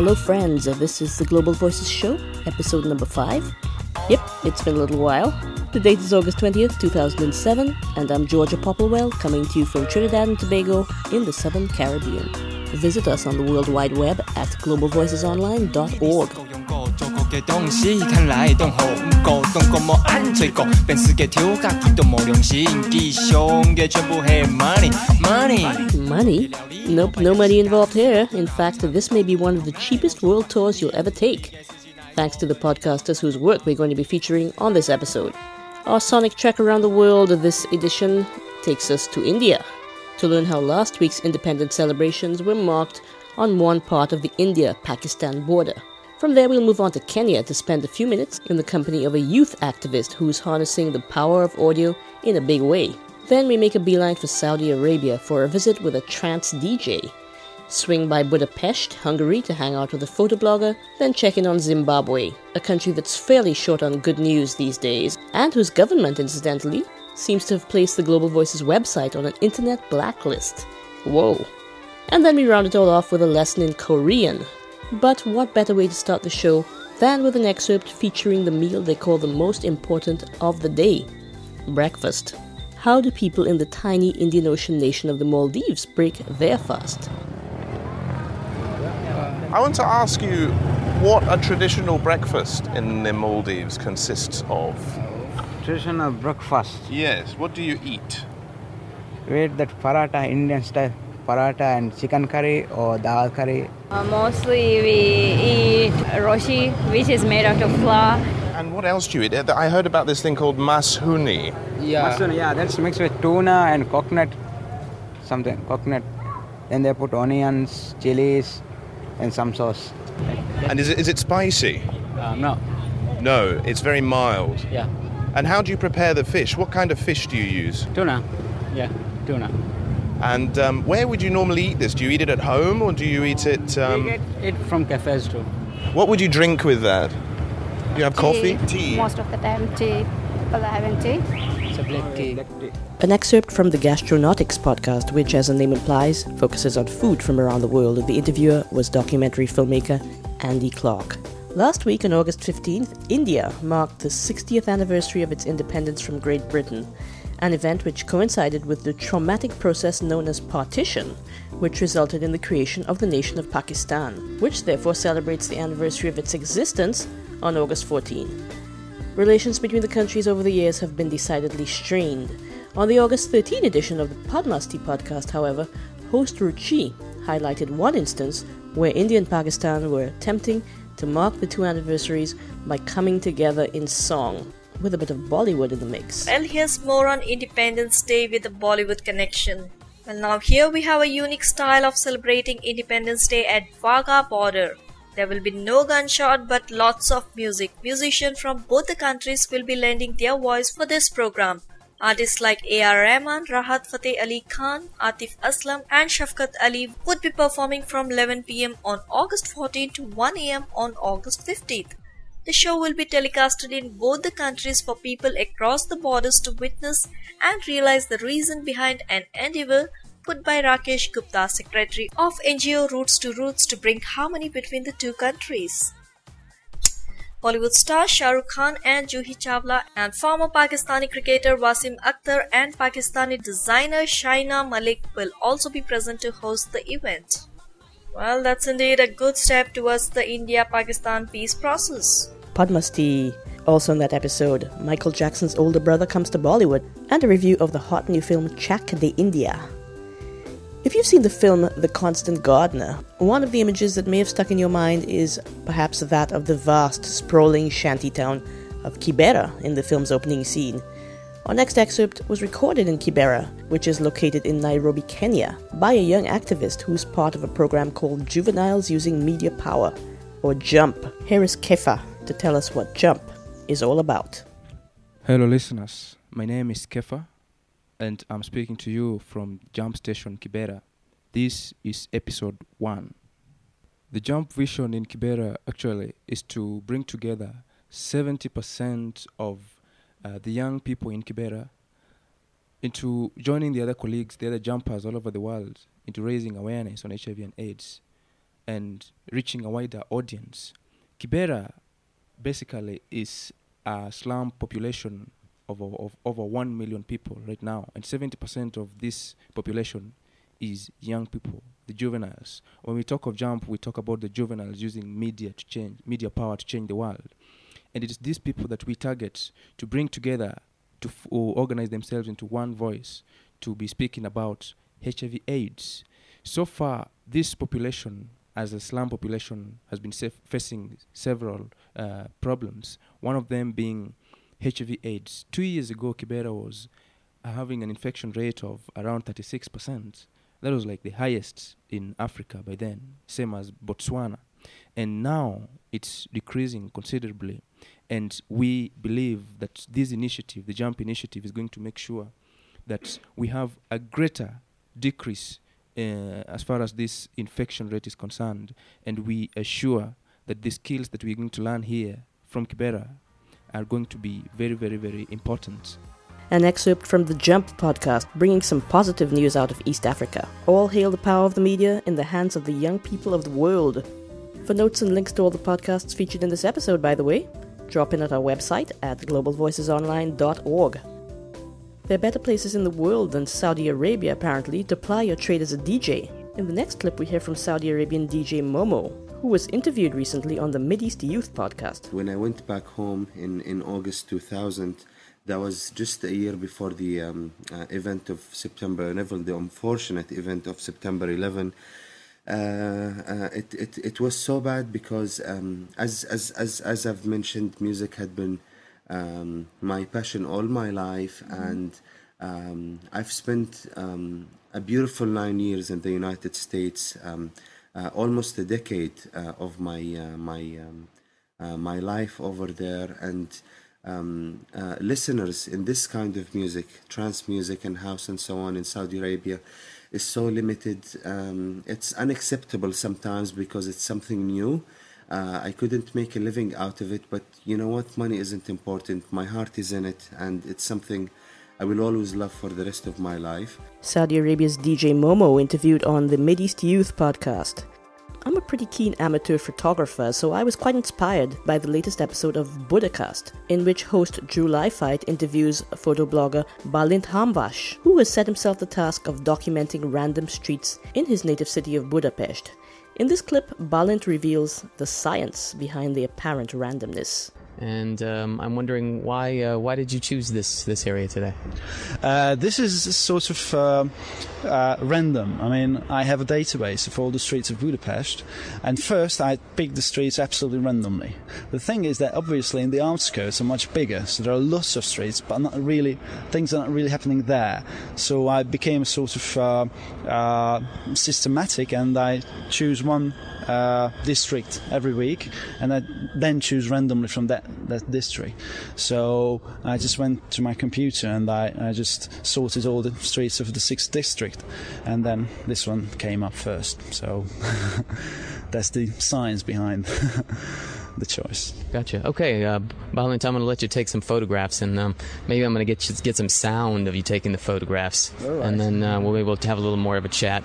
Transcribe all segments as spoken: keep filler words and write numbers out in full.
Hello friends, this is the Global Voices Show, episode number five. Yep, it's been a little while. The date is August twentieth, two thousand seven, and I'm Georgia Popplewell, coming to you from Trinidad and Tobago in the Southern Caribbean. Visit us on the World Wide Web at global voices online dot org. Money? Nope, no money involved here. In fact, this may be one of the cheapest world tours you'll ever take, thanks to the podcasters whose work we're going to be featuring on this episode. Our sonic trek around the world of this edition takes us to India to learn how last week's independence celebrations were marked on one part of the India-Pakistan border. From there, we'll move on to Kenya to spend a few minutes in the company of a youth activist who's harnessing the power of audio in a big way. Then we make a beeline for Saudi Arabia for a visit with a trance D J. Swing by Budapest, Hungary to hang out with a photoblogger, then check in on Zimbabwe, a country that's fairly short on good news these days, and whose government, incidentally, seems to have placed the Global Voices website on an internet blacklist. Whoa. And then we round it all off with a lesson in Korean. But what better way to start the show than with an excerpt featuring the meal they call the most important of the day, breakfast. How do people in the tiny Indian Ocean nation of the Maldives break their fast? I want to ask you what a traditional breakfast in the Maldives consists of. Traditional breakfast? Yes, what do you eat? We eat that paratha, Indian style paratha and chicken curry or dal curry. Uh, mostly we eat roshi, which is made out of flour. And what else do you eat? I heard about this thing called mashuni. Yeah, Mashuni, yeah, that's mixed with tuna and coconut, something, coconut. Then they put onions, chilies, and some sauce. And is it, is it spicy? Uh, no. No, it's very mild. Yeah. And how do you prepare the fish? What kind of fish do you use? Tuna. Yeah, tuna. And um, where would you normally eat this? Do you eat it at home or do you eat it... Um... We get it from cafes too. What would you drink with that? Do you have tea. coffee? Tea. Most of the time tea. People are having tea. It's a black tea. An excerpt from the Gastronautics podcast, which, as the name implies, focuses on food from around the world. The interviewer was documentary filmmaker Andy Clark. Last week, on August fifteenth, India marked the sixtieth anniversary of its independence from Great Britain, an event which coincided with the traumatic process known as partition, which resulted in the creation of the nation of Pakistan, which therefore celebrates the anniversary of its existence on August fourteenth. Relations between the countries over the years have been decidedly strained. On the August thirteenth edition of the Padmasti podcast, however, host Ruchi highlighted one instance where India and Pakistan were attempting to mark the two anniversaries by coming together in song, with a bit of Bollywood in the mix. Well, here's more on Independence Day with a Bollywood connection. Well, now here we have a unique style of celebrating Independence Day at Wagah border. There will be no gunshot but lots of music. Musicians from both the countries will be lending their voice for this program. Artists like A R Rahman, Rahat Fateh Ali Khan, Atif Aslam and Shafqat Ali would be performing from eleven p.m. on August fourteenth to one a.m. on August fifteenth. The show will be telecasted in both the countries for people across the borders to witness and realize the reason behind an endeavor put by Rakesh Gupta, secretary of N G O Roots to Roots, to bring harmony between the two countries. Bollywood star Shah Rukh Khan and Juhi Chawla and former Pakistani cricketer Wasim Akhtar and Pakistani designer Shaina Malik will also be present to host the event. Well, that's indeed a good step towards the India-Pakistan peace process. Padmasti. Also in that episode, Michael Jackson's older brother comes to Bollywood, and a review of the hot new film Chak De India. If you've seen the film The Constant Gardener, one of the images that may have stuck in your mind is perhaps that of the vast, sprawling shantytown of Kibera in the film's opening scene. Our next excerpt was recorded in Kibera, which is located in Nairobi, Kenya, by a young activist who's part of a program called Juveniles Using Media Power, or JUMP. Here is Kefa to tell us what JUMP is all about. Hello listeners, my name is Kefa, and I'm speaking to you from Jump Station Kibera. This is episode one. The Jump vision in Kibera actually is to bring together seventy percent of uh, the young people in Kibera into joining the other colleagues, the other jumpers all over the world, into raising awareness on H I V and AIDS. and reaching a wider audience. Kibera basically is a slum population of, of over one million people right now, and seventy percent of this population is young people, the juveniles. When we talk of Jump, we talk about the juveniles using media to change, media power to change the world. And it is these people that we target to bring together, to f- organize themselves into one voice, to be speaking about H I V AIDS. So far, this population, as a slum population, has been sef- facing several uh, problems, one of them being H I V AIDS. Two years ago, Kibera was uh, having an infection rate of around thirty-six percent. That was like the highest in Africa by then, same as Botswana. And now it's decreasing considerably. And we believe that this initiative, the Jump initiative, is going to make sure that we have a greater decrease uh, as far as this infection rate is concerned. And we assure that the skills that we're going to learn here from Kibera are going to be very, very, very important. An excerpt from the Jump podcast, bringing some positive news out of East Africa. All hail the power of the media in the hands of the young people of the world. For notes and links to all the podcasts featured in this episode, by the way, drop in at our website at global voices online dot org. There are better places in the world than Saudi Arabia, apparently, to ply your trade as a D J. In the next clip, we hear from Saudi Arabian D J Momo, who was interviewed recently on the Mideast Youth podcast. When I went back home in, in August two thousand, that was just a year before the um, uh, event of September eleventh, the unfortunate event of September eleventh. Uh, uh, it, it it was so bad because, um, as, as, as, as I've mentioned, music had been um, my passion all my life, mm-hmm. and um, I've spent um, a beautiful nine years in the United States, um, uh, almost a decade uh, of my uh, my um, uh, my life over there, and Um, uh, listeners in this kind of music, trance music and house and so on in Saudi Arabia is so limited. Um, it's unacceptable sometimes because it's something new. Uh, I couldn't make a living out of it, but you know what? Money isn't important. My heart is in it, and it's something I will always love for the rest of my life. Saudi Arabia's D J Momo interviewed on the Mideast Youth podcast. I'm a pretty keen amateur photographer, so I was quite inspired by the latest episode of Buddhacast, in which host Drew Leifheit interviews photoblogger Balint Hamvash, who has set himself the task of documenting random streets in his native city of Budapest. In this clip, Balint reveals the science behind the apparent randomness. And um, I'm wondering why uh, why did you choose this this area today? Uh, this is sort of uh, uh, random. I mean, I have a database of all the streets of Budapest, and first I picked the streets absolutely randomly. The thing is that obviously in the outskirts are much bigger, so there are lots of streets, but not really things are not really happening there. So I became sort of uh, uh, systematic, and I choose one uh, district every week, and I then choose randomly from that. that district. So I just went to my computer and I, I just sorted all the streets of the sixth district, and then this one came up first. So that's the science behind the choice. Gotcha. Okay, uh, Balint, I'm going to let you take some photographs, and um, maybe I'm going to get you, get some sound of you taking the photographs, right. And then uh, we'll be able to have a little more of a chat.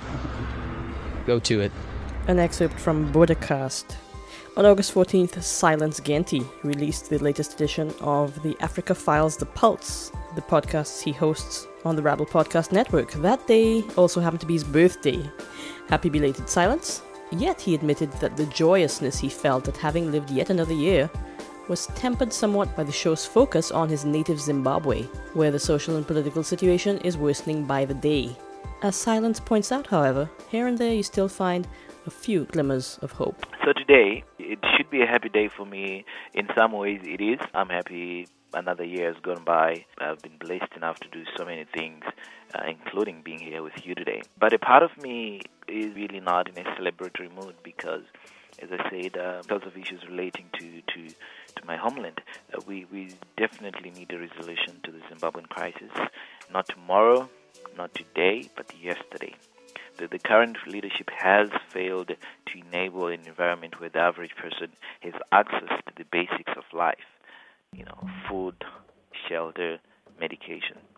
Go to it. An excerpt from Buddhacast. On August fourteenth, Silence Genty released the latest edition of the Africa Files The Pulse, the podcasts he hosts on the Rabble Podcast Network. That day also happened to be his birthday. Happy belated Silence. Yet he admitted that the joyousness he felt at having lived yet another year was tempered somewhat by the show's focus on his native Zimbabwe, where the social and political situation is worsening by the day. As Silence points out, however, here and there you still find a few glimmers of hope. So today, it should be a happy day for me. In some ways, it is. I'm happy another year has gone by. I've been blessed enough to do so many things, uh, including being here with you today. But a part of me is really not in a celebratory mood because, as I said, uh, because of issues relating to, to, to my homeland, uh, we, we definitely need a resolution to the Zimbabwean crisis. Not tomorrow, not today, but yesterday. The, the current leadership has failed to enable an environment where the average person has access to the basics of life, you know, food, shelter, medication.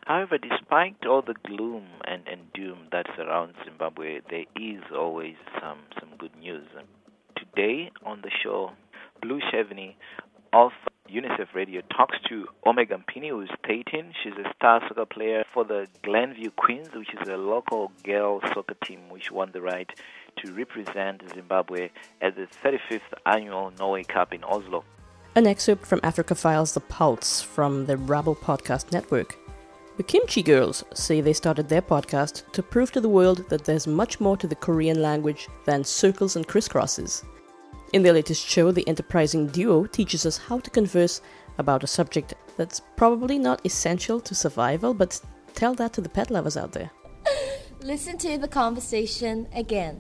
However, despite all the gloom and, and doom that surrounds Zimbabwe, there is always some, some good news. Today on the show, Blue Chevney of UNICEF Radio talks to Omega Mpini, who's thirteen. She's a star soccer player for the Glenview Queens, which is a local girls soccer team which won the right to represent Zimbabwe at the thirty-fifth annual Norway Cup in Oslo. An excerpt from Africa Files The Pulse from the Rabble Podcast Network. The Kimchi Girls say they started their podcast to prove to the world that there's much more to the Korean language than circles and crisscrosses. In their latest show, the enterprising duo teaches us how to converse about a subject that's probably not essential to survival, but tell that to the pet lovers out there. Listen to the conversation again.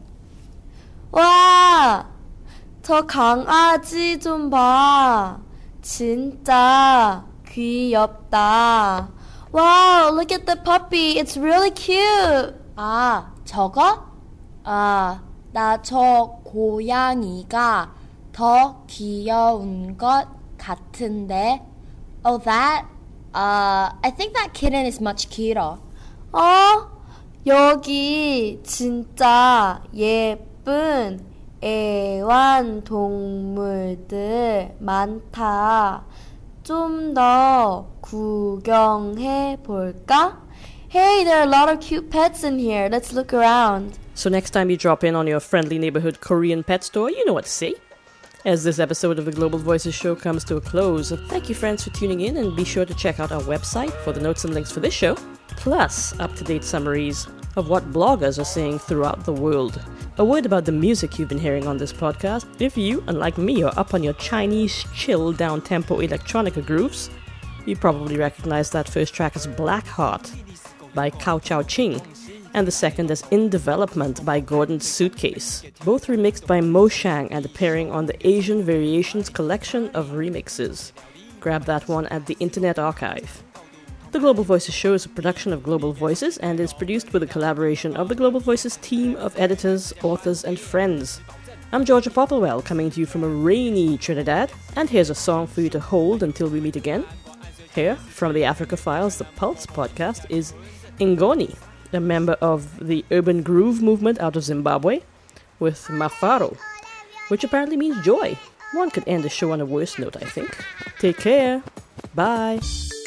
와! 저 강아지 좀 봐. 진짜 귀엽다. Wow, look at the puppy. It's really cute. 아, 저거? 아, 나 저 고양이가 더 귀여운 것 같은데. Oh, that? Uh, I think that kitten is much cuter. 어? 여기 진짜 예쁜 애완동물들 많다. 좀 더 구경해 볼까? Hey, there are a lot of cute pets in here. Let's look around. So next time you drop in on your friendly neighborhood Korean pet store, you know what to say. As this episode of the Global Voices show comes to a close, thank you friends for tuning in, and be sure to check out our website for the notes and links for this show, plus up-to-date summaries of what bloggers are saying throughout the world. A word about the music you've been hearing on this podcast. If you, unlike me, are up on your Chinese chill down-tempo electronica grooves, you probably recognize that first track as Black Heart by Cao Chao Ching, and the second as In Development by Gordon's Suitcase, both remixed by Mo Shang and appearing on the Asian Variations collection of remixes. Grab that one at the Internet Archive. The Global Voices show is a production of Global Voices and is produced with a collaboration of the Global Voices team of editors, authors, and friends. I'm Georgia Popplewell, coming to you from a rainy Trinidad, and here's a song for you to hold until we meet again. Here, from the Africa Files, the Pulse podcast, is Ngoni, a member of the urban groove movement out of Zimbabwe, with Mafaro, which apparently means joy. One could end the show on a worse note, I think. Take care. Bye.